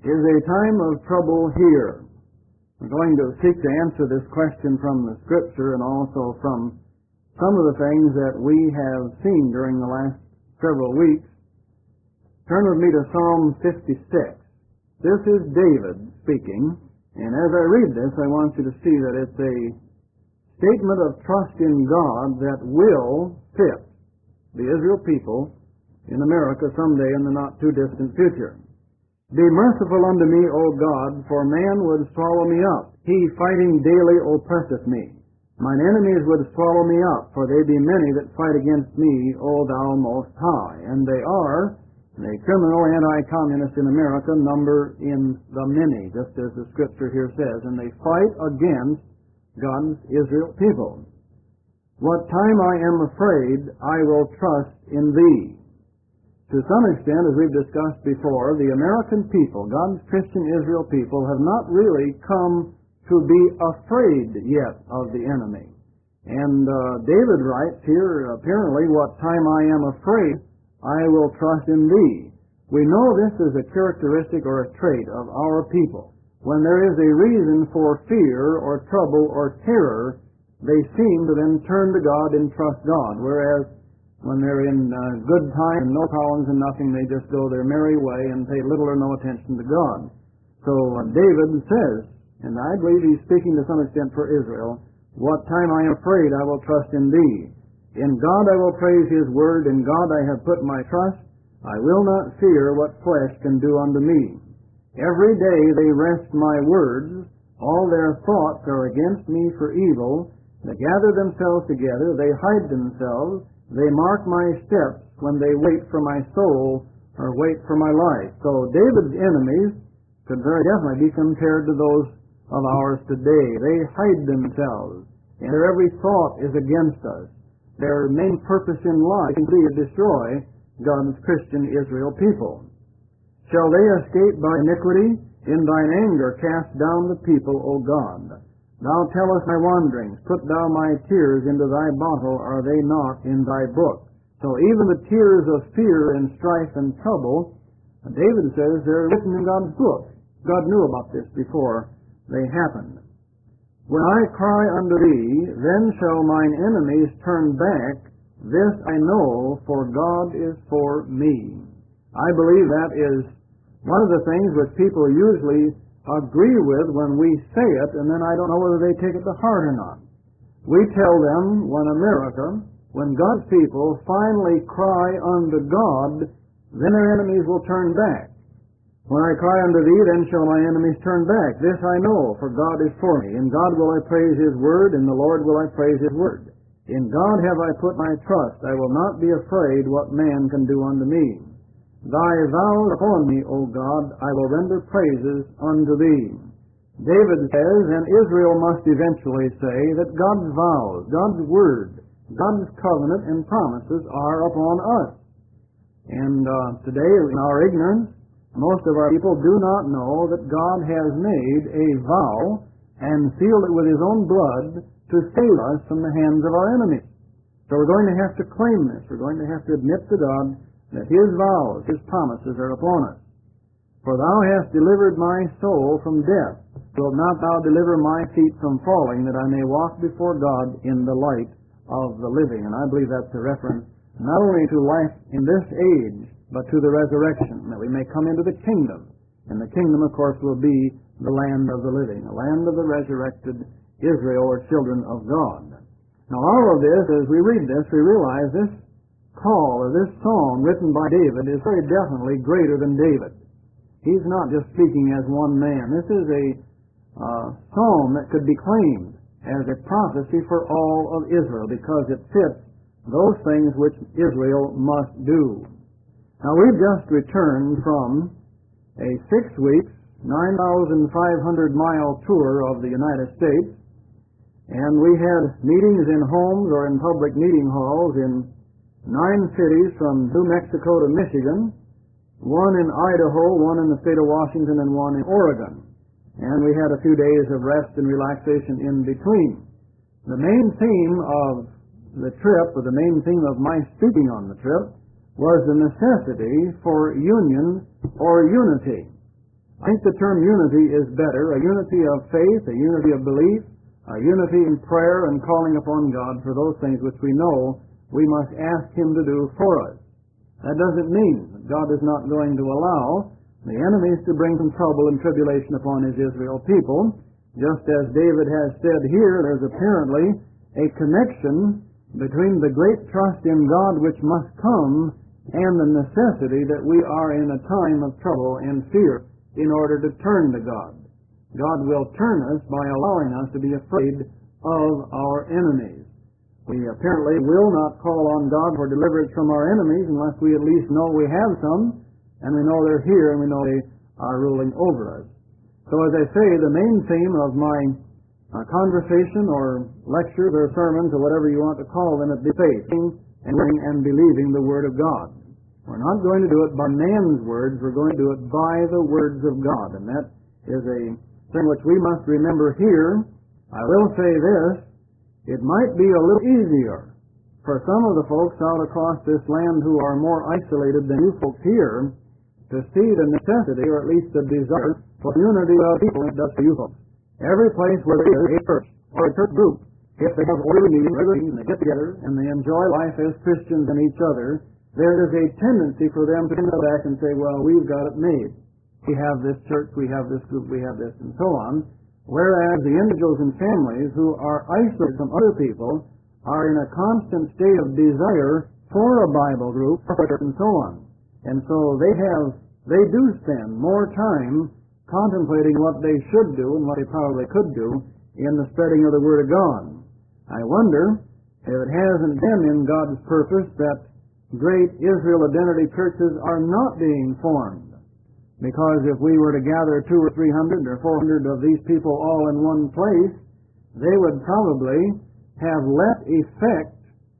Is a time of trouble here? We're going to seek to answer this question from the Scripture and also from some of the things that we have seen during the last several weeks. Turn with me to Psalm 56. This is David speaking, and as I read this, I want you to see that it's a statement of trust in God that will fit the Israel people in America someday in the not-too-distant future. Be merciful unto me, O God, for man would swallow me up. He fighting daily oppresseth me. Mine enemies would swallow me up, for they be many that fight against me, O thou most high. And they are, the criminal anti-communists in America number in the many, just as the Scripture here says, and they fight against God's Israel people. What time I am afraid, I will trust in thee. To some extent, as we've discussed before, the American people, God's Christian Israel people, have not really come to be afraid yet of the enemy. And David writes here, apparently, what time I am afraid, I will trust in thee. We know this is a characteristic or a trait of our people. When there is a reason for fear or trouble or terror, they seem to then turn to God and trust God, whereas when they're in good times and no problems and nothing, they just go their merry way and pay little or no attention to God. So David says, and I believe he's speaking to some extent for Israel, what time I am afraid, I will trust in thee. In God I will praise his word, in God I have put my trust. I will not fear what flesh can do unto me. Every day they wrest my words, all their thoughts are against me for evil. They gather themselves together, they hide themselves, they mark my steps when they wait for my soul or wait for my life. So David's enemies could very definitely be compared to those of ours today. They hide themselves, and their every thought is against us. Their main purpose in life is to destroy God's Christian Israel people. Shall they escape by iniquity? In thine anger cast down the people, O God. Thou tellest my wanderings, put thou my tears into thy bottle, are they not in thy book? So even the tears of fear and strife and trouble, David says they're written in God's book. God knew about this before they happened. When I cry unto thee, then shall mine enemies turn back. This I know, for God is for me. I believe that is one of the things which people usually agree with when we say it, and then I don't know whether they take it to heart or not. We tell them when God's people finally cry unto God, then their enemies will turn back. When I cry unto thee, then shall my enemies turn back. This I know, for God is for me. In God will I praise his word, in the Lord will I praise his word. In God have I put my trust. I will not be afraid what man can do unto me. Thy vows upon me, O God, I will render praises unto thee. David says, and Israel must eventually say, that God's vows, God's word, God's covenant and promises are upon us. And today, in our ignorance, most of our people do not know that God has made a vow and sealed it with his own blood to save us from the hands of our enemies. So we're going to have to claim this. We're going to have to admit to God that his vows, his promises are upon us. For thou hast delivered my soul from death. Wilt not thou deliver my feet from falling, that I may walk before God in the light of the living? And I believe that's a reference not only to life in this age, but to the resurrection, that we may come into the kingdom. And the kingdom, of course, will be the land of the living, the land of the resurrected Israel, or children of God. Now all of this, as we read this, we realize this call, or this psalm written by David, is very definitely greater than David. He's not just speaking as one man. This is a psalm that could be claimed as a prophecy for all of Israel, because it fits those things which Israel must do. Now we've just returned from a 6-week, 9,500-mile tour of the United States, and we had meetings in homes or in public meeting halls in 9 cities from New Mexico to Michigan, 1 in Idaho, 1 in the state of Washington, and 1 in Oregon. And we had a few days of rest and relaxation in between. The main theme of the trip, or the main theme of my speaking on the trip, was the necessity for union or unity. I think the term unity is better, a unity of faith, a unity of belief, a unity in prayer and calling upon God for those things which we know we must ask Him to do for us. That doesn't mean that God is not going to allow the enemies to bring some trouble and tribulation upon His Israel people. Just as David has said here, there's apparently a connection between the great trust in God which must come and the necessity that we are in a time of trouble and fear in order to turn to God. God will turn us by allowing us to be afraid of our enemies. We apparently will not call on God for deliverance from our enemies unless we at least know we have some, and we know they're here, and we know they are ruling over us. So as I say, the main theme of my conversation or lectures or sermons or whatever you want to call them, it be faith and believing the Word of God. We're not going to do it by man's words, we're going to do it by the words of God, and that is a thing which we must remember here. I will say this, it might be a little easier for some of the folks out across this land who are more isolated than you folks here to see the necessity, or at least the desire, for unity of people than it does for you folks. Every place where there is a church or a church group, if they have orderly meetings, regular meetings, and they get together and they enjoy life as Christians and each other, there is a tendency for them to come back and say, well, we've got it made. We have this church, we have this group, we have this, and so on. Whereas the individuals and families who are isolated from other people are in a constant state of desire for a Bible group, and so on. And so they do spend more time contemplating what they should do and what they probably could do in the spreading of the Word of God. I wonder if it hasn't been in God's purpose that great Israel identity churches are not being formed. Because if we were to gather 200 or 300 or 400 of these people all in one place, they would probably have less effect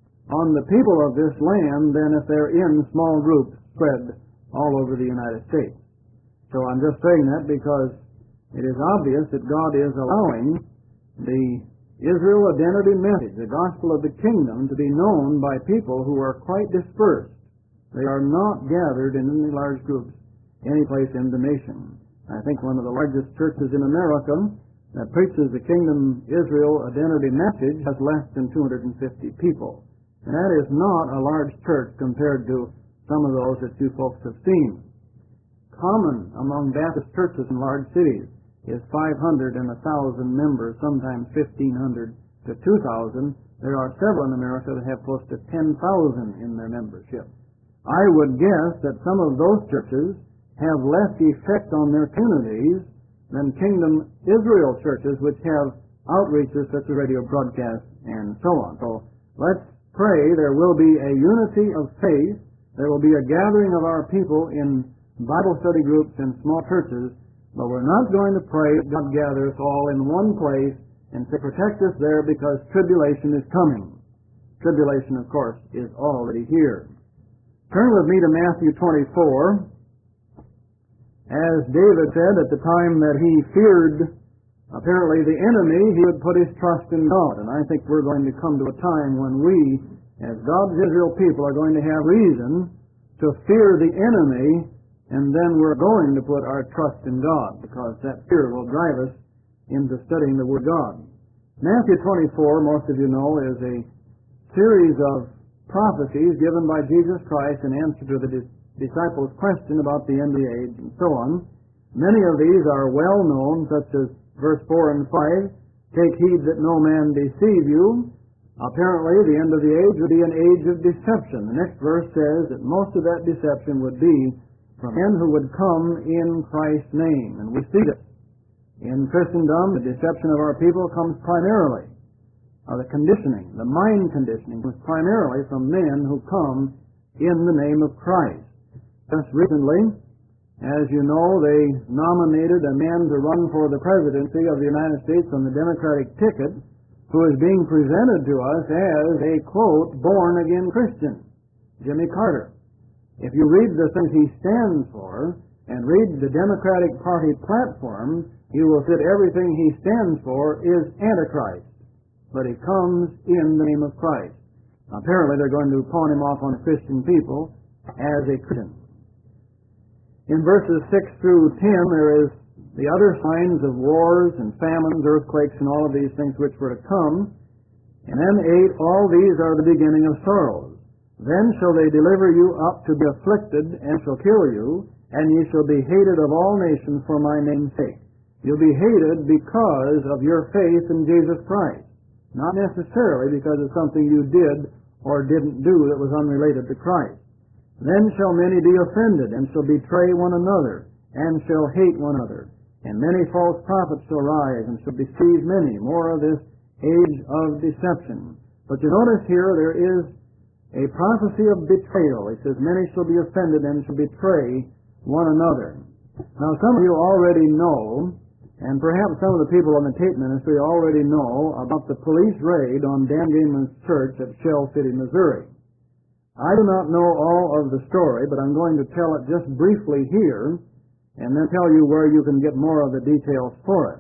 on the people of this land than if they're in small groups spread all over the United States. So I'm just saying that because it is obvious that God is allowing the Israel identity message, the gospel of the kingdom, to be known by people who are quite dispersed. They are not gathered in any large groups any place in the nation. I think one of the largest churches in America that preaches the kingdom Israel identity message has less than 250 people. And that is not a large church compared to some of those that you folks have seen. Common among Baptist churches in large cities is 500 and 1,000 members, sometimes 1,500 to 2,000. There are several in America that have close to 10,000 in their membership. I would guess that some of those churches have less effect on their communities than Kingdom Israel churches, which have outreaches such as radio broadcasts and so on. So let's pray there will be a unity of faith. There will be a gathering of our people in Bible study groups and small churches, but we're not going to pray that God gather us all in one place and say, protect us there because tribulation is coming. Tribulation, of course, is already here. Turn with me to Matthew 24. As David said at the time that he feared, apparently, the enemy, he would put his trust in God. And I think we're going to come to a time when we, as God's Israel people, are going to have reason to fear the enemy, and then we're going to put our trust in God, because that fear will drive us into studying the Word of God. Matthew 24, most of you know, is a series of prophecies given by Jesus Christ in answer to the disciples' question about the end of the age and so on. Many of these are well known, such as verse 4 and 5, take heed that no man deceive you. Apparently, the end of the age would be an age of deception. The next verse says that most of that deception would be from men who would come in Christ's name. And we see this. In Christendom, the deception of our people comes primarily, the conditioning, the mind conditioning, comes primarily from men who come in the name of Christ. Just recently, as you know, they nominated a man to run for the presidency of the United States on the Democratic ticket, who is being presented to us as a, quote, born-again Christian, Jimmy Carter. If you read the things he stands for and read the Democratic Party platform, you will see that everything he stands for is Antichrist, but he comes in the name of Christ. Apparently, they're going to pawn him off on Christian people as a Christian. In verses 6 through 10, there is the other signs of wars and famines, earthquakes, and all of these things which were to come. And then 8, all these are the beginning of sorrows. Then shall they deliver you up to be afflicted, and shall kill you, and ye shall be hated of all nations for my name's sake. You'll be hated because of your faith in Jesus Christ, not necessarily because of something you did or didn't do that was unrelated to Christ. Then shall many be offended, and shall betray one another, and shall hate one another. And many false prophets shall rise, and shall deceive many. More of this age of deception. But you notice here there is a prophecy of betrayal. It says, many shall be offended and shall betray one another. Now some of you already know, and perhaps some of the people in the tape ministry already know, about the police raid on Dan Gayman's church at Shell City, Missouri. I do not know all of the story, but I'm going to tell it just briefly here, and then tell you where you can get more of the details for it.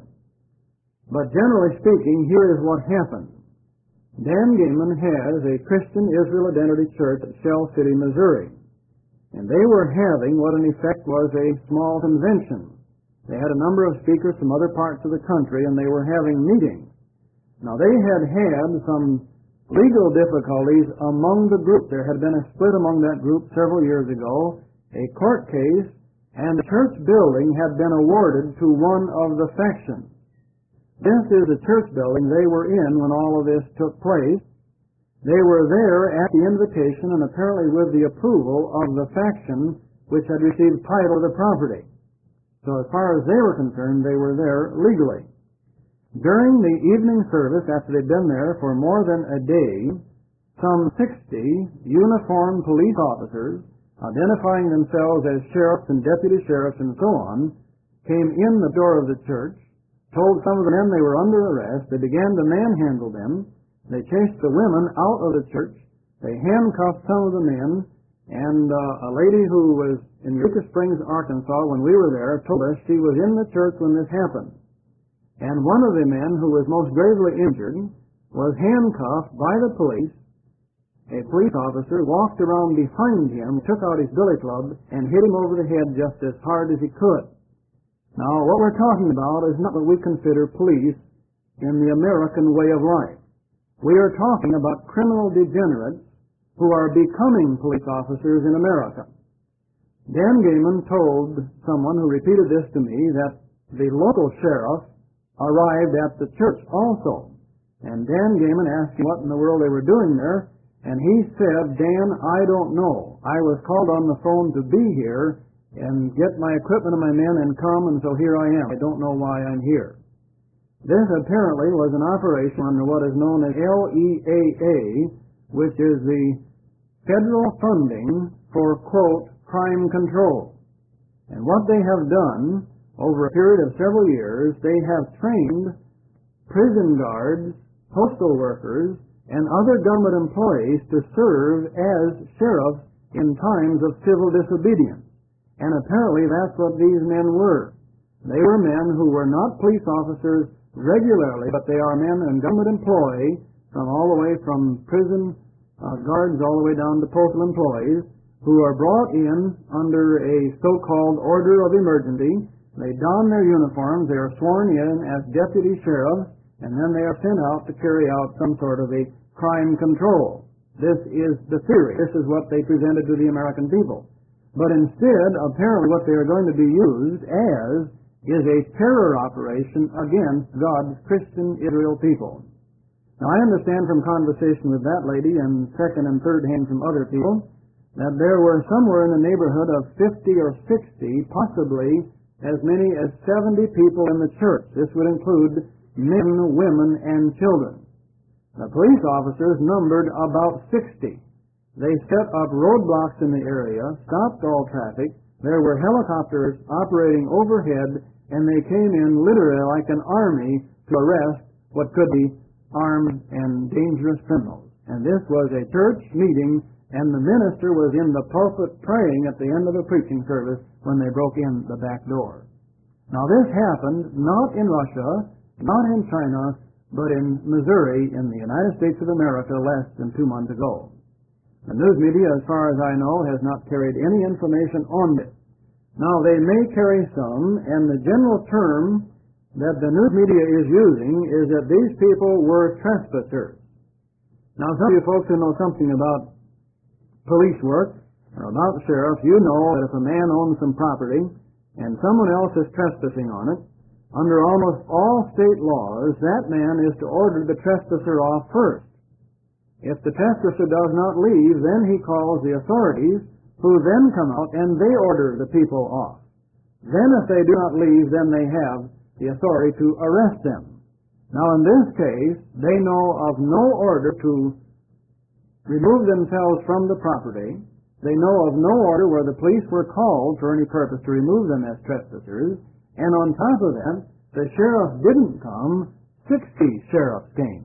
But generally speaking, here is what happened. Dan Gayman has a Christian Israel Identity Church at Shell City, Missouri. And they were having what in effect was a small convention. They had a number of speakers from other parts of the country, and they were having meetings. Now they had some legal difficulties among the group. There had been a split among that group several years ago, a court case, and the church building had been awarded to one of the factions. This is the church building they were in when all of this took place. They were there at the invitation and apparently with the approval of the faction which had received title of the property. So as far as they were concerned, they were there legally. During the evening service, after they'd been there for more than a day, some 60 uniformed police officers, identifying themselves as sheriffs and deputy sheriffs and so on, came in the door of the church, told some of the men they were under arrest. They began to manhandle them. They chased the women out of the church. They handcuffed some of the men. And a lady who was in Eureka Springs, Arkansas, when we were there, told us she was in the church when this happened. And one of the men who was most gravely injured was handcuffed by the police. A police officer walked around behind him, took out his billy club, and hit him over the head just as hard as he could. Now, what we're talking about is not what we consider police in the American way of life. We are talking about criminal degenerates who are becoming police officers in America. Dan Gayman told someone who repeated this to me that the local sheriff arrived at the church also. And Dan Gayman asked him what in the world they were doing there, and he said, Dan, I don't know. I was called on the phone to be here and get my equipment and my men and come, and so here I am. I don't know why I'm here. This apparently was an operation under what is known as LEAA, which is the federal funding for, quote, crime control. And what they have done over a period of several years, they have trained prison guards, postal workers, and other government employees to serve as sheriffs in times of civil disobedience. And apparently that's what these men were. They were men who were not police officers regularly, but they are men and government employees from all the way from prison guards all the way down to postal employees who are brought in under a so-called order of emergency. They don their uniforms, they are sworn in as deputy sheriffs, and then they are sent out to carry out some sort of a crime control. This is the theory. This is what they presented to the American people. But instead, apparently what they are going to be used as is a terror operation against God's Christian Israel people. Now, I understand from conversation with that lady and second and third hand from other people that there were somewhere in the neighborhood of 50 or 60, possibly as many as 70 people in the church. This would include men, women, and children. The police officers numbered about 60. They set up roadblocks in the area, stopped all traffic. There were helicopters operating overhead, and they came in literally like an army to arrest what could be armed and dangerous criminals. And this was a church meeting, and the minister was in the pulpit praying at the end of the preaching service when they broke in the back door. Now this happened not in Russia, not in China, but in Missouri in the United States of America less than 2 months ago. The news media, as far as I know, has not carried any information on this. Now, they may carry some, and the general term that the news media is using is that these people were trespassers. Now, some of you folks who know something about police work or about the sheriff, you know that if a man owns some property and someone else is trespassing on it, under almost all state laws, that man is to order the trespasser off first. If the trespasser does not leave, then he calls the authorities, who then come out and they order the people off. Then if they do not leave, then they have the authority to arrest them. Now in this case, they know of no order to remove themselves from the property. They know of no order where the police were called for any purpose to remove them as trespassers. And on top of that, the sheriff didn't come, 60 sheriffs came.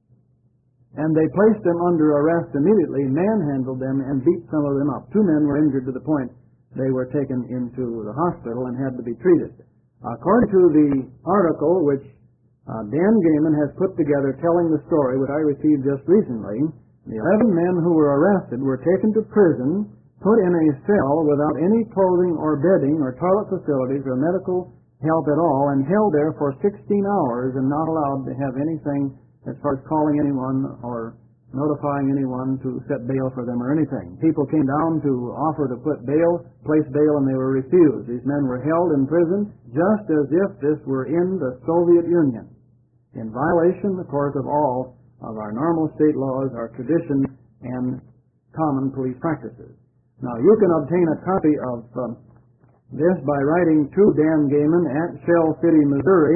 And they placed them under arrest immediately, manhandled them, and beat some of them up. 2 men were injured to the point they were taken into the hospital and had to be treated. According to the article which Dan Gayman has put together telling the story, which I received just recently, the 11 men who were arrested were taken to prison, put in a cell without any clothing or bedding or toilet facilities or medical help at all, and held there for 16 hours and not allowed to have anything as far as calling anyone or notifying anyone to set bail for them or anything. People came down to offer to place bail, and they were refused. These men were held in prison just as if this were in the Soviet Union, in violation, of course, of all of our normal state laws, our traditions, and common police practices. Now, you can obtain a copy of this by writing to Dan Gayman at Shell City, Missouri.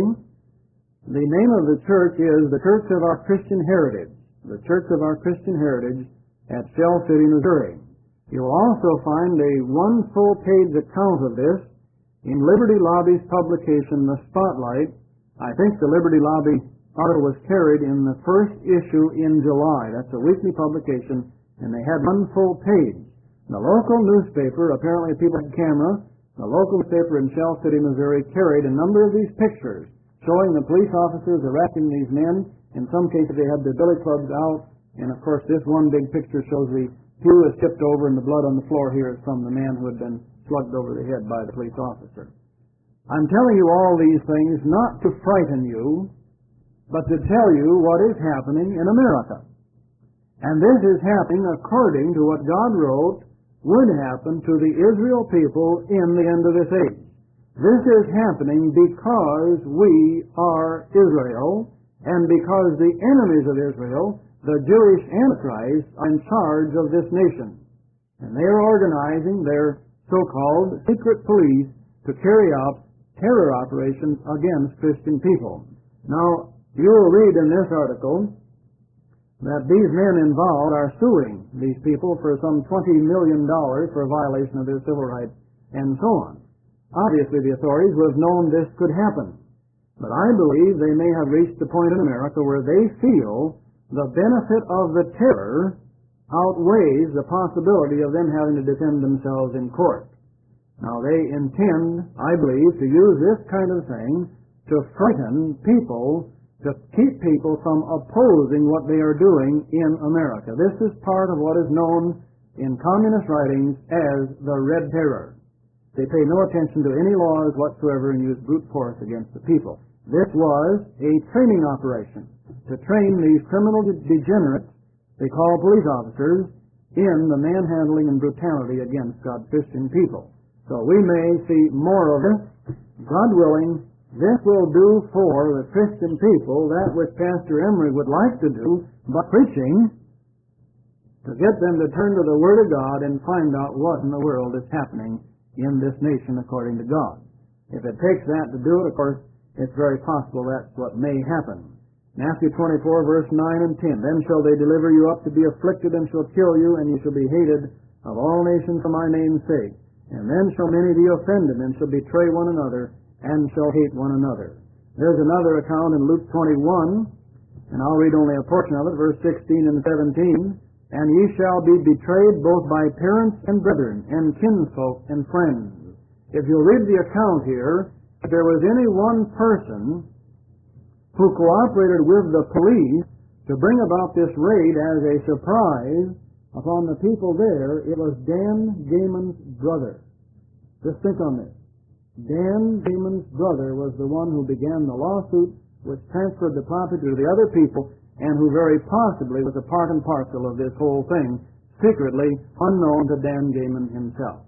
The name of the church is the Church of Our Christian Heritage, the Church of Our Christian Heritage at Shell City, Missouri. You'll also find a one full-page account of this in Liberty Lobby's publication, The Spotlight. I think the Liberty Lobby article was carried in the first issue in July. That's a weekly publication, and they had one full page. The local newspaper, apparently people had camera, the local newspaper in Shell City, Missouri, carried a number of these pictures showing the police officers arresting these men. In some cases they had their billy clubs out, and of course this one big picture shows the pew is tipped over and the blood on the floor here is from the man who had been slugged over the head by the police officer. I'm telling you all these things not to frighten you, but to tell you what is happening in America. And this is happening according to what God wrote would happen to the Israel people in the end of this age. This is happening because we are Israel, and because the enemies of Israel, the Jewish Antichrist, are in charge of this nation. And they are organizing their so-called secret police to carry out terror operations against Christian people. Now, you will read in this article that these men involved are suing these people for some $20 million for violation of their civil rights and so on. Obviously, the authorities would have known this could happen. But I believe they may have reached the point in America where they feel the benefit of the terror outweighs the possibility of them having to defend themselves in court. Now, they intend, I believe, to use this kind of thing to frighten people, to keep people from opposing what they are doing in America. This is part of what is known in communist writings as the Red Terror. They pay no attention to any laws whatsoever and use brute force against the people. This was a training operation to train these criminal degenerates, they call police officers, in the manhandling and brutality against God's Christian people. So we may see more of this. God willing, this will do for the Christian people that which Pastor Emery would like to do by preaching, to get them to turn to the Word of God and find out what in the world is happening in this nation according to God. If it takes that to do it, of course, it's very possible that's what may happen. Matthew 24, verse 9 and 10. Then shall they deliver you up to be afflicted, and shall kill you, and you shall be hated of all nations for my name's sake. And then shall many be offended, and shall betray one another, and shall hate one another. There's another account in Luke 21, and I'll read only a portion of it, verse 16 and 17. And ye shall be betrayed both by parents and brethren, and kinsfolk and friends. If you'll read the account here, if there was any one person who cooperated with the police to bring about this raid as a surprise upon the people there, it was Dan Gayman's brother. Just think on this. Dan Gamon's brother was the one who began the lawsuit which transferred the property to the other people, and who very possibly was a part and parcel of this whole thing, secretly unknown to Dan Gamon himself.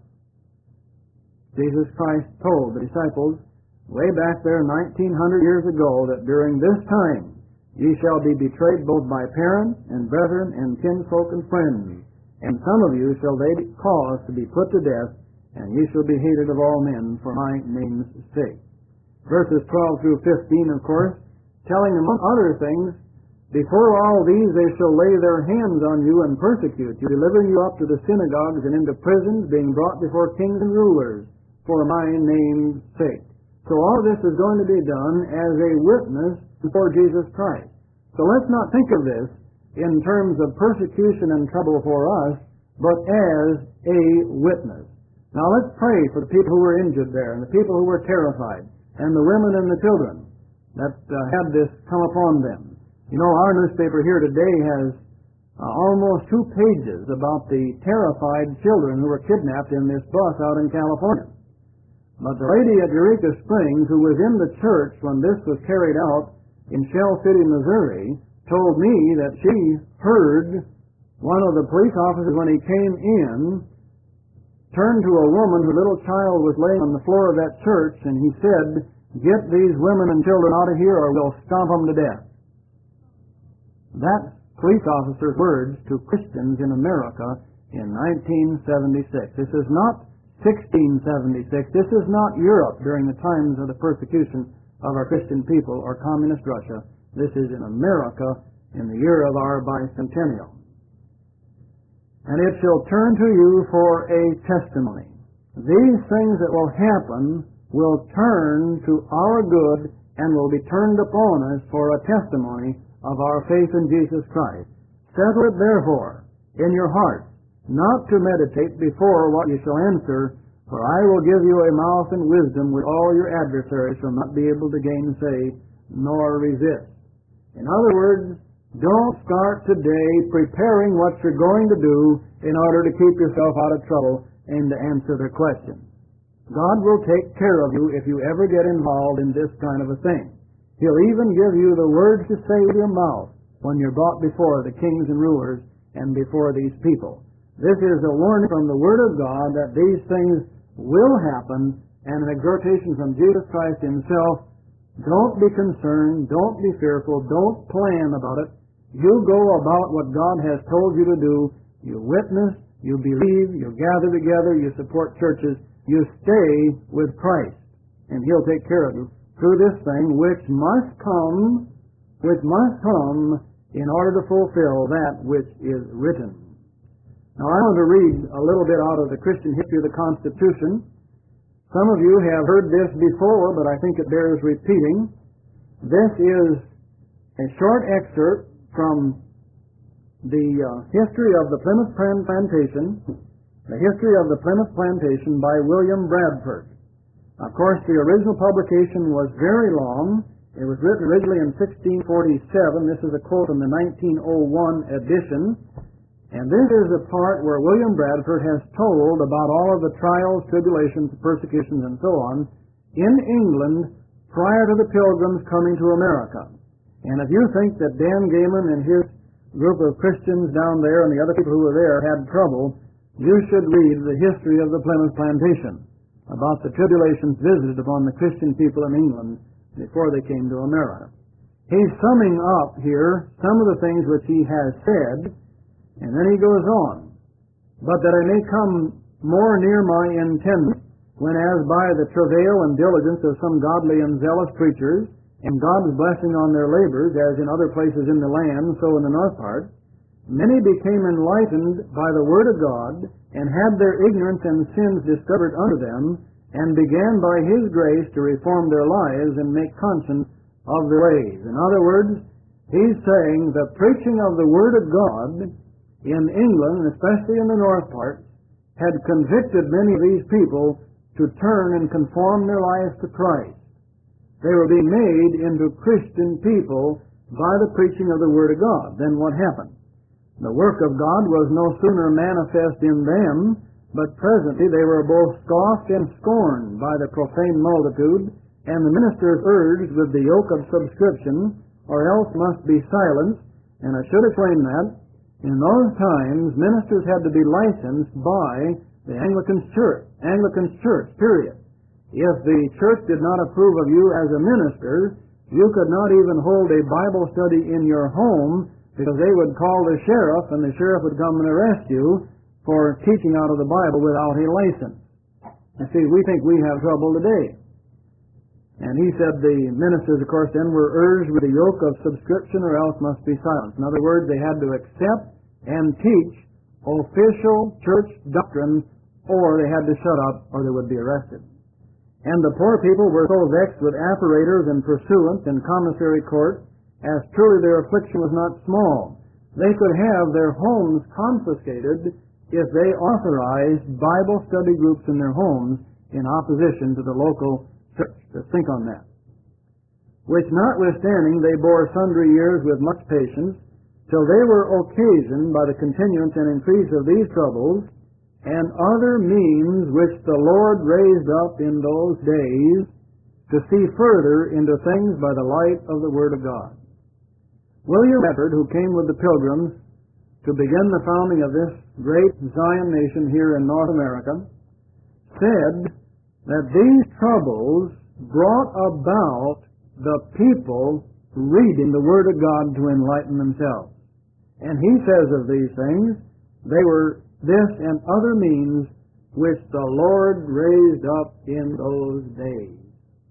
Jesus Christ told the disciples way back there 1900 years ago that during this time ye shall be betrayed both by parents and brethren and kinsfolk and friends, and some of you shall they cause to be put to death, and ye shall be hated of all men for my name's sake. Verses 12 through 15, of course, telling among other things, before all these they shall lay their hands on you and persecute you, delivering you up to the synagogues and into prisons, being brought before kings and rulers for my name's sake. So all this is going to be done as a witness before Jesus Christ. So let's not think of this in terms of persecution and trouble for us, but as a witness. Now let's pray for the people who were injured there, and the people who were terrified, and the women and the children that had this come upon them. You know, our newspaper here today has almost 2 pages about the terrified children who were kidnapped in this bus out in California. But the lady at Eureka Springs, who was in the church when this was carried out in Shell City, Missouri, told me that she heard one of the police officers, when he came in, turn to a woman whose little child was laying on the floor of that church, and he said, "Get these women and children out of here or we'll stomp them to death." That's police officer's words to Christians in America in 1976. This is not 1676. This is not Europe during the times of the persecution of our Christian people or communist Russia. This is in America in the year of our bicentennial. And it shall turn to you for a testimony. These things that will happen will turn to our good and will be turned upon us for a testimony of our faith in Jesus Christ. Settle it therefore in your heart, not to meditate before what you shall answer, for I will give you a mouth and wisdom which all your adversaries shall not be able to gainsay nor resist. In other words, don't start today preparing what you're going to do in order to keep yourself out of trouble and to answer their questions. God will take care of you if you ever get involved in this kind of a thing. He'll even give you the words to say with your mouth when you're brought before the kings and rulers and before these people. This is a warning from the Word of God that these things will happen, and an exhortation from Jesus Christ Himself. Don't be concerned, don't be fearful, don't plan about it. You go about what God has told you to do. You witness, you believe, you gather together, you support churches, you stay with Christ, and He'll take care of you through this thing which must come in order to fulfill that which is written. Now I want to read a little bit out of the Christian history of the Constitution. Some of you have heard this before, but I think it bears repeating. This is a short excerpt from the history of the Plymouth Plantation, the history of the Plymouth Plantation by William Bradford. Of course, the original publication was very long. It was written originally in 1647. This is a quote from the 1901 edition. And this is the part where William Bradford has told about all of the trials, tribulations, persecutions, and so on in England prior to the Pilgrims coming to America. And if you think that Dan Gamon and his group of Christians down there and the other people who were there had trouble, you should read the history of the Plymouth Plantation about the tribulations visited upon the Christian people in England before they came to America. He's summing up here some of the things which he has said, and then he goes on. But that I may come more near my intent, when as by the travail and diligence of some godly and zealous preachers, and God's blessing on their labors, as in other places in the land, so in the north part, many became enlightened by the word of God, and had their ignorance and sins discovered unto them, and began by His grace to reform their lives and make conscience of their ways. In other words, he's saying the preaching of the word of God in England, especially in the north part, had convicted many of these people to turn and conform their lives to Christ. They were being made into Christian people by the preaching of the Word of God. Then what happened? The work of God was no sooner manifest in them But presently they were both scoffed and scorned by the profane multitude, and the ministers urged with the yoke of subscription, or else must be silenced. And I should explain that. In those times, ministers had to be licensed by the Anglican Church, period. If the church did not approve of you as a minister, you could not even hold a Bible study in your home, because they would call the sheriff, and the sheriff would come and arrest you for teaching out of the Bible without a license. You see, we think we have trouble today. And he said the ministers, of course, then were urged with a yoke of subscription, or else must be silenced. In other words, they had to accept and teach official church doctrine, or they had to shut up, or they would be arrested. And the poor people were so vexed with apparators and pursuants and commissary court, as truly their affliction was not small. They could have their homes confiscated if they authorized Bible study groups in their homes in opposition to the local church. Just think on that. Which notwithstanding, they bore sundry years with much patience, till they were occasioned by the continuance and increase of these troubles, and other means which the Lord raised up in those days, to see further into things by the light of the Word of God. William Bradford, who came with the Pilgrims to begin the founding of this great Zion nation here in North America, said that these troubles brought about the people reading the Word of God to enlighten themselves. And he says of these things, they were this and other means which the Lord raised up in those days.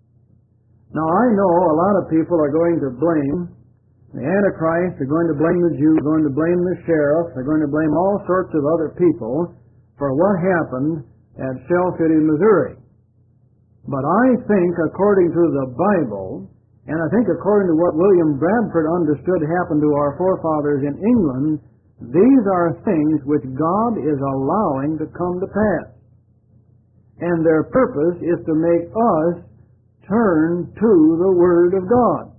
Now I know a lot of people are going to blame the Antichrist, they're going to blame the Jews, they're going to blame the sheriff, they're going to blame all sorts of other people for what happened at Shell City, Missouri. But I think according to the Bible, and I think according to what William Bradford understood happened to our forefathers in England, these are things which God is allowing to come to pass. And their purpose is to make us turn to the Word of God.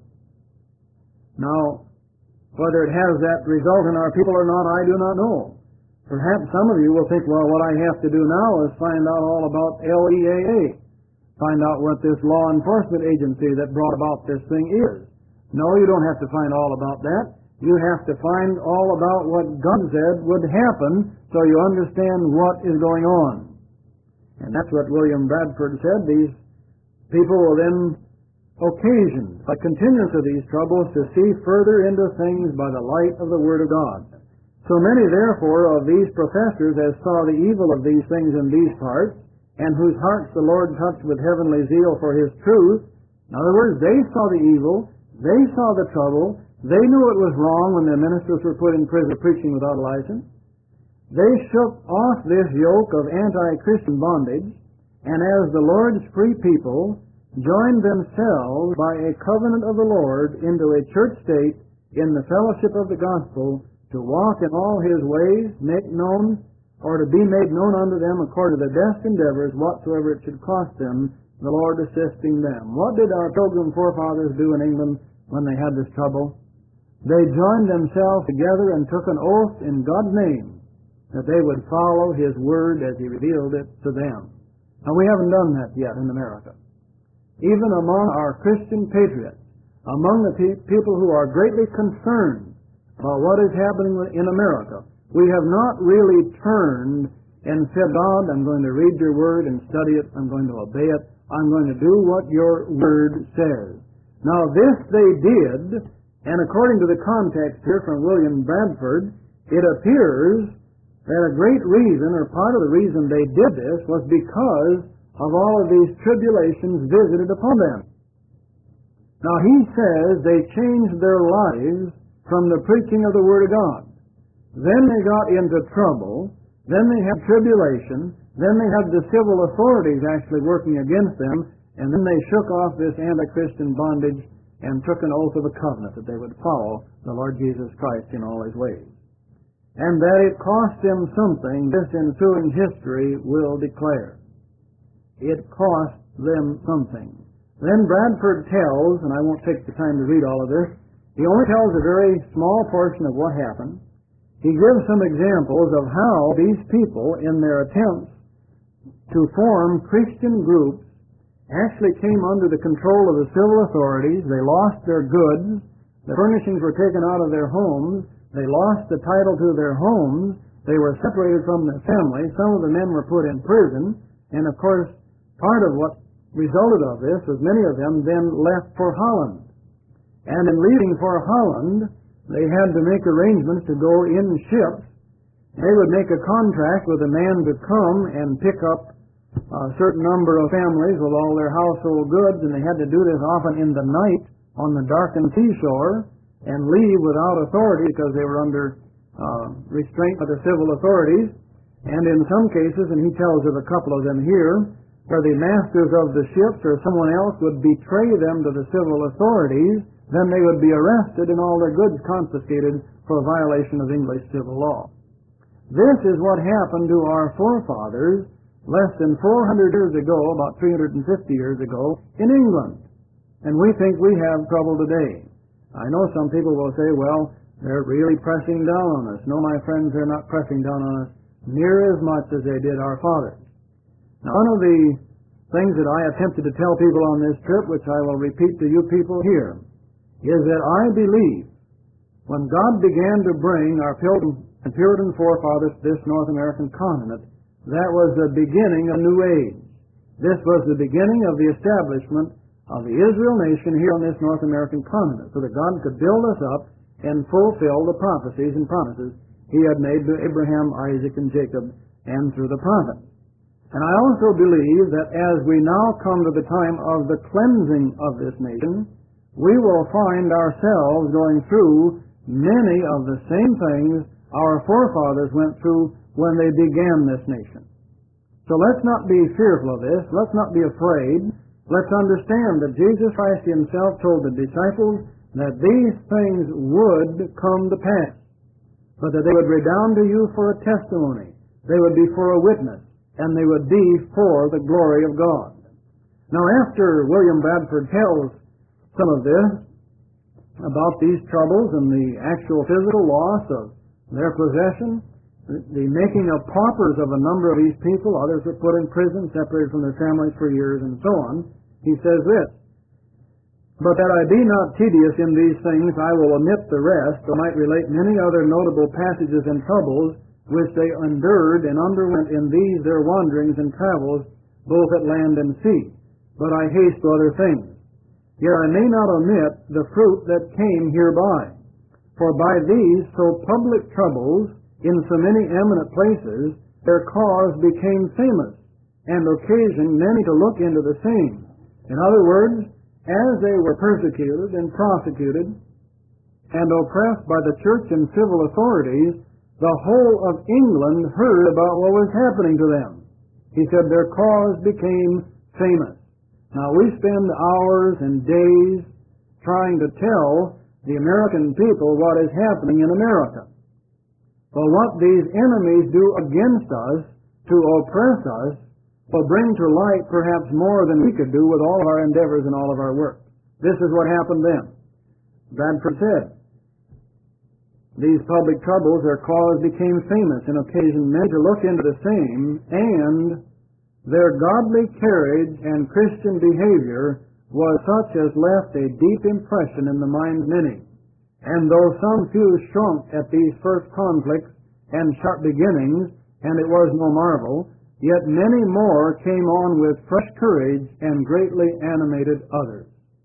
Now, whether it has that result in our people or not, I do not know. Perhaps some of you will think, well, what I have to do now is find out all about LEAA. Find out what this law enforcement agency that brought about this thing is. No, you don't have to find all about that. You have to find all about what God said would happen so you understand what is going on. And that's what William Bradford said. These people will then occasion, by continuance of these troubles, to see further into things by the light of the Word of God. So many, therefore, of these professors as saw the evil of these things in these parts, and whose hearts the Lord touched with heavenly zeal for His truth. In other words, they saw the evil, they saw the trouble, they knew it was wrong when the ministers were put in prison preaching without a license. They shook off this yoke of anti-Christian bondage, and as the Lord's free people, joined themselves by a covenant of the Lord into a church state in the fellowship of the gospel, to walk in all His ways, make known, or to be made known unto them according to their best endeavors, whatsoever it should cost them, the Lord assisting them. What did our Pilgrim forefathers do in England when they had this trouble? They joined themselves together and took an oath in God's name that they would follow His Word as He revealed it to them. Now, we haven't done that yet in America. Even among our Christian patriots, among the people who are greatly concerned about what is happening in America, we have not really turned and said, God, I'm going to read your Word and study it, I'm going to obey it, I'm going to do what your Word says. Now this they did, and according to the context here from William Bradford, it appears that a great reason, or part of the reason they did this, was because of all of these tribulations visited upon them. Now he says they changed their lives from the preaching of the Word of God. Then they got into trouble, then they had tribulation, then they had the civil authorities actually working against them, and then they shook off this anti-Christian bondage and took an oath of a covenant that they would follow the Lord Jesus Christ in all His ways. And that it cost them something, this ensuing history will declare. It cost them something. Then Bradford tells, and I won't take the time to read all of this, he only tells a very small portion of what happened. he gives some examples of how these people, in their attempts to form Christian groups, actually came under the control of the civil authorities. They lost their goods. The furnishings were taken out of their homes. They lost the title to their homes. They were separated from their families. Some of the men were put in prison. And, of course, part of what resulted of this was many of them then left for Holland. And in leaving for Holland, they had to make arrangements to go in ships. They would make a contract with a man to come and pick up a certain number of families with all their household goods, and they had to do this often in the night on the darkened seashore and leave without authority because they were under restraint by the civil authorities. And in some cases, and he tells of a couple of them here, where the masters of the ships or someone else would betray them to the civil authorities, then they would be arrested and all their goods confiscated for a violation of English civil law. This is what happened to our forefathers less than 400 years ago, about 350 years ago, in England. And we think we have trouble today. I know some people will say, well, they're really pressing down on us. No, my friends, they're not pressing down on us near as much as they did our fathers. Now, one of the things that I attempted to tell people on this trip, which I will repeat to you people here, is that I believe when God began to bring our Puritan forefathers to this North American continent, that was the beginning of a new age. This was the beginning of the establishment of the Israel nation here on this North American continent, so that God could build us up and fulfill the prophecies and promises He had made to Abraham, Isaac, and Jacob, and through the prophets. And I also believe that as we now come to the time of the cleansing of this nation, we will find ourselves going through many of the same things our forefathers went through when they began this nation. So let's not be fearful of this. Let's not be afraid. Let's understand that Jesus Christ Himself told the disciples that these things would come to pass, but that they would redound to you for a testimony. They would be for a witness, and they would be for the glory of God. Now, after William Bradford tells some of this about these troubles and the actual physical loss of their possession, the making of paupers of a number of these people, others were put in prison, separated from their families for years, and so on, he says this, "But that I be not tedious in these things, I will omit the rest, or might relate many other notable passages and troubles which they endured and underwent in these their wanderings and travels, both at land and sea. But I haste to other things. Yet I may not omit the fruit that came hereby. For by these so public troubles, in so many eminent places, their cause became famous, and occasioned many to look into the same." In other words, as they were persecuted and prosecuted and oppressed by the church and civil authorities, the whole of England heard about what was happening to them. He said their cause became famous. Now, we spend hours and days trying to tell the American people what is happening in America. But what these enemies do against us to oppress us will bring to light perhaps more than we could do with all of our endeavors and all of our work. This is what happened then. Bradford said, "These public troubles, their cause became famous, and occasioned men to look into the same, and their godly carriage and Christian behavior was such as left a deep impression in the minds of many. And though some few shrunk at these first conflicts and sharp beginnings, and it was no marvel, yet many more came on with fresh courage and greatly animated others."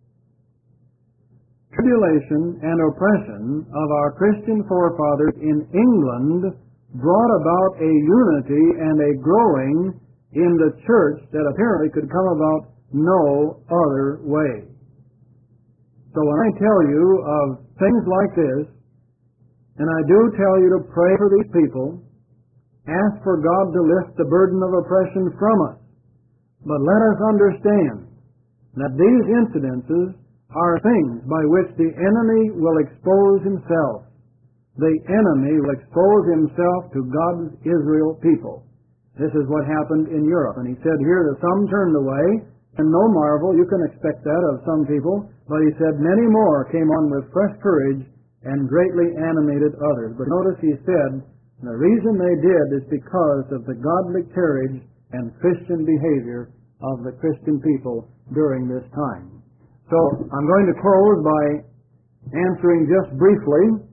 Tribulation and oppression of our Christian forefathers in England brought about a unity and a growing in the church that apparently could come about no other way. So when I tell you of things like this, and I do tell you to pray for these people, ask for God to lift the burden of oppression from us. But let us understand that these incidences are things by which the enemy will expose himself. The enemy will expose himself to God's Israel people. This is what happened in Europe. And he said here that some turned away, and no marvel, you can expect that of some people. But he said many more came on with fresh courage and greatly animated others. But notice he said, the reason they did is because of the godly courage and Christian behavior of the Christian people during this time. So I'm going to close by answering just briefly,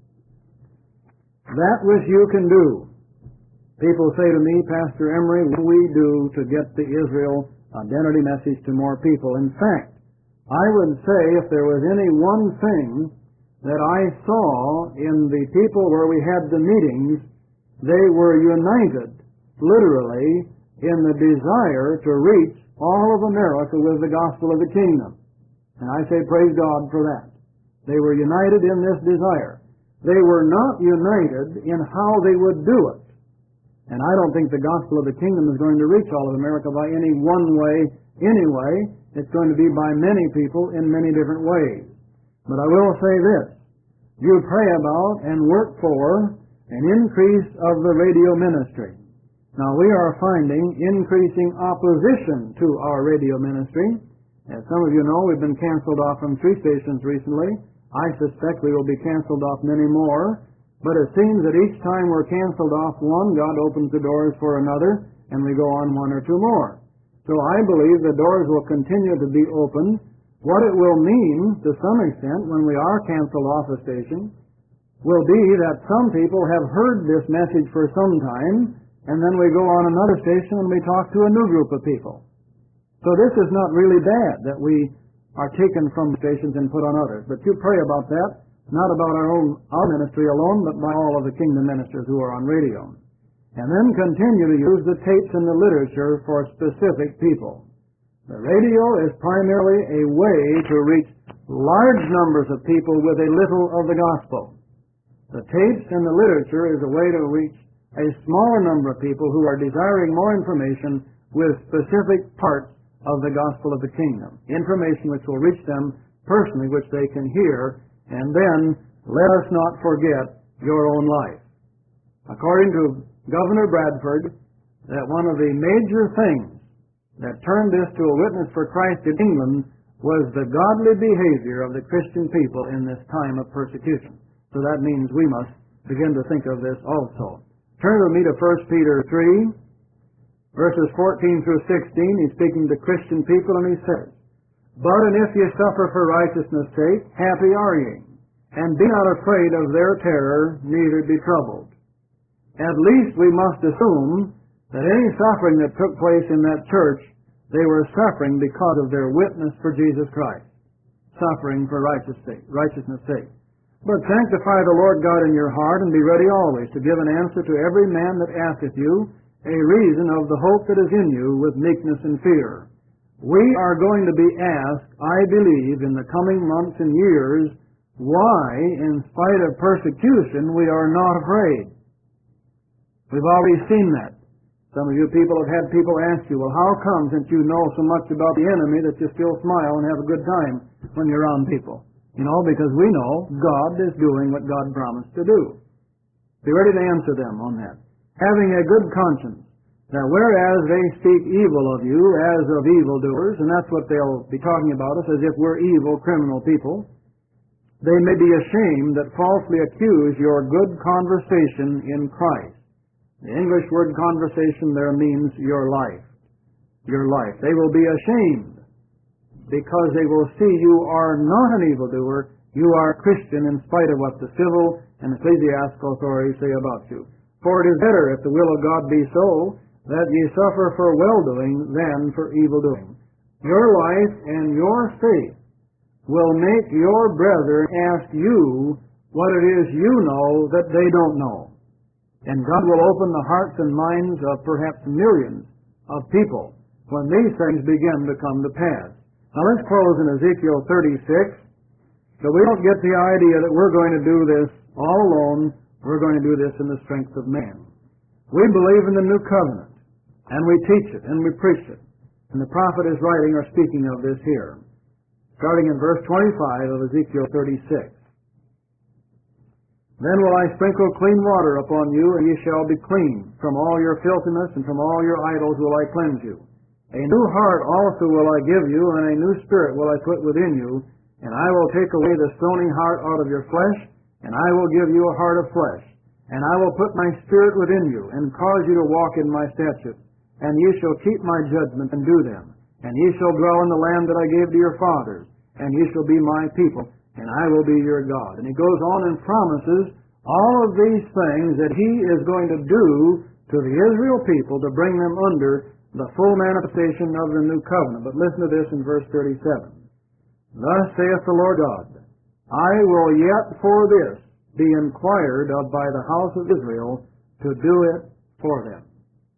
that which you can do. People say to me, Pastor Emery, what do we do to get the Israel identity message to more people? In fact, I would say if there was any one thing that I saw in the people where we had the meetings, they were united, literally, in the desire to reach all of America with the gospel of the kingdom. And I say praise God for that. They were united in this desire. They were not united in how they would do it. And I don't think the gospel of the kingdom is going to reach all of America by any one way anyway. It's going to be by many people in many different ways. But I will say this. You pray about and work for an increase of the radio ministry. Now we are finding increasing opposition to our radio ministry. As some of you know, we've been canceled off from 3 stations recently. I suspect we will be canceled off many more. But it seems that each time we're canceled off one, God opens the doors for another, and we go on 1 or 2 more. So I believe the doors will continue to be opened. What it will mean, to some extent, when we are canceled off a station, will be that some people have heard this message for some time, and then we go on another station and we talk to a new group of people. So this is not really bad that we are taken from stations and put on others. But you pray about that. Not about our ministry alone, but by all of the kingdom ministers who are on radio. And then continue to use the tapes and the literature for specific people. The radio is primarily a way to reach large numbers of people with a little of the gospel. The tapes and the literature is a way to reach a smaller number of people who are desiring more information with specific parts of the gospel of the kingdom. Information which will reach them personally, which they can hear. And then, let us not forget your own life. According to Governor Bradford, that one of the major things that turned this to a witness for Christ in England was the godly behavior of the Christian people in this time of persecution. So that means we must begin to think of this also. Turn with me to 1 Peter 3, verses 14 through 16. He's speaking to Christian people, and he says, But if ye suffer for righteousness' sake, happy are ye, and be not afraid of their terror, neither be troubled. At least we must assume that any suffering that took place in that church, they were suffering because of their witness for Jesus Christ. Suffering for righteousness' sake. But sanctify the Lord God in your heart, and be ready always to give an answer to every man that asketh you a reason of the hope that is in you with meekness and fear. We are going to be asked, I believe, in the coming months and years, why, in spite of persecution, we are not afraid. We've already seen that. Some of you people have had people ask you, well, how come, since you know so much about the enemy, that you still smile and have a good time when you're around people? You know, because we know God is doing what God promised to do. Be ready to answer them on that. Having a good conscience. Now, whereas they speak evil of you as of evildoers, and that's what they'll be talking about us, as if we're evil, criminal people, they may be ashamed that falsely accuse your good conversation in Christ. The English word conversation there means your life. Your life. They will be ashamed because they will see you are not an evildoer, you are a Christian in spite of what the civil and ecclesiastical authorities say about you. For it is better, if the will of God be so, that ye suffer for well-doing than for evil-doing. Your life and your faith will make your brethren ask you what it is you know that they don't know. And God will open the hearts and minds of perhaps millions of people when these things begin to come to pass. Now let's close in Ezekiel 36, so we don't get the idea that we're going to do this all alone. We're going to do this in the strength of man. We believe in the new covenant, and we teach it, and we preach it. And the prophet is writing or speaking of this here, starting in verse 25 of Ezekiel 36. Then will I sprinkle clean water upon you, and ye shall be clean. From all your filthiness and from all your idols will I cleanse you. A new heart also will I give you, and a new spirit will I put within you, and I will take away the stony heart out of your flesh, and I will give you a heart of flesh, and I will put my spirit within you, and cause you to walk in my statutes, and ye shall keep my judgments and do them. And ye shall dwell in the land that I gave to your fathers, and ye shall be my people, and I will be your God. And he goes on and promises all of these things that he is going to do to the Israel people to bring them under the full manifestation of the new covenant. But listen to this in verse 37. Thus saith the Lord God, I will yet for this be inquired of by the house of Israel to do it for them.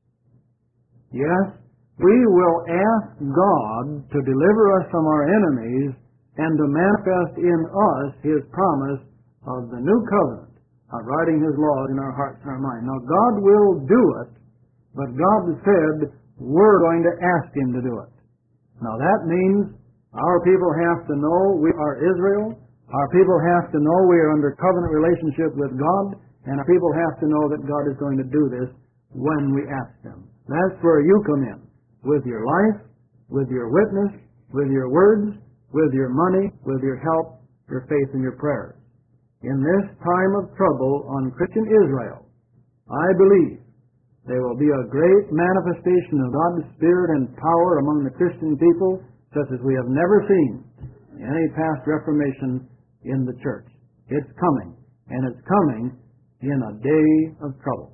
Yes, we will ask God to deliver us from our enemies and to manifest in us His promise of the new covenant, of writing His laws in our hearts and our minds. Now, God will do it, but God said we're going to ask Him to do it. Now, that means our people have to know we are Israel, our people have to know we are under covenant relationship with God, and our people have to know that God is going to do this when we ask Him. That's where you come in, with your life, with your witness, with your words, with your money, with your help, your faith, and your prayers. In this time of trouble on Christian Israel, I believe there will be a great manifestation of God's Spirit and power among the Christian people such as we have never seen in any past Reformation in the church. It's coming, and it's coming in a day of trouble.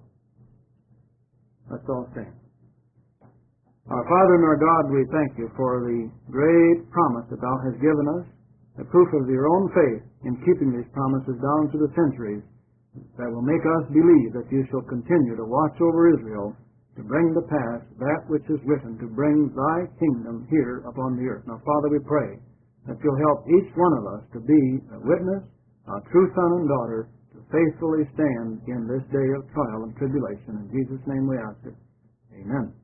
Let's all stand. Our Father and our God, we thank you for the great promise that thou hast given us, the proof of your own faith in keeping these promises down through the centuries, that will make us believe that you shall continue to watch over Israel to bring to pass that which is written, to bring thy kingdom here upon the earth. Now, Father, we pray that you'll help each one of us to be a witness, a true son and daughter, to faithfully stand in this day of trial and tribulation. In Jesus' name we ask it. Amen.